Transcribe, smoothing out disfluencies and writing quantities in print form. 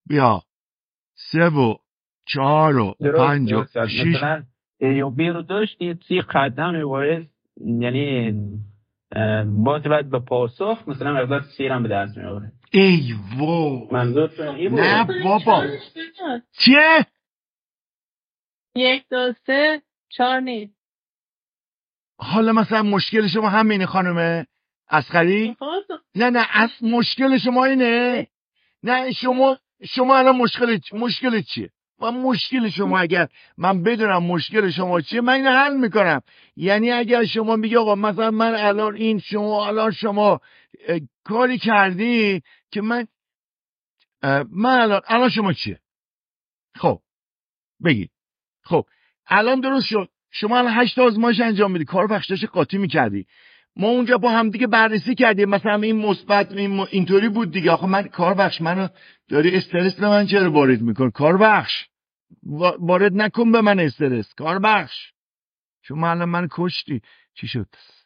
بیا 3 و 4 و 5 و درست 6. مثلا A و B رو داشتی 3 قدم وارد، یعنی باز باید به پاسخ مثلا مقدار C رو هم به دست می آوره. ای وای منظور این بود. نه بابا چیه 1 2 3 4 نیست. حالا مثلا مشکل شما همینه خانم اصغری؟ نه مشکل شما اینه؟ نه شما الان مشکل چیه؟ من مشکل شما اگر من بدونم مشکل شما چیه من اینو حل میکنم. یعنی اگر شما میگی آقا مثلا من الان شما کاری کردی که من الان شما چیه؟ خب بگی. خب الان درست شد. شما الان 8 تا آزمایش انجام میدی، کار بخشش قاطی میکردی، ما اونجا با هم دیگه بررسی کردیم، مثلا این مثبت اینطوری بود دیگه. آخه من کار بخش منو داری استرس به من چرا وارد میکن؟ کار بخش وارد نکن به من استرس. کار بخش شما الان من کشتی. چی شد؟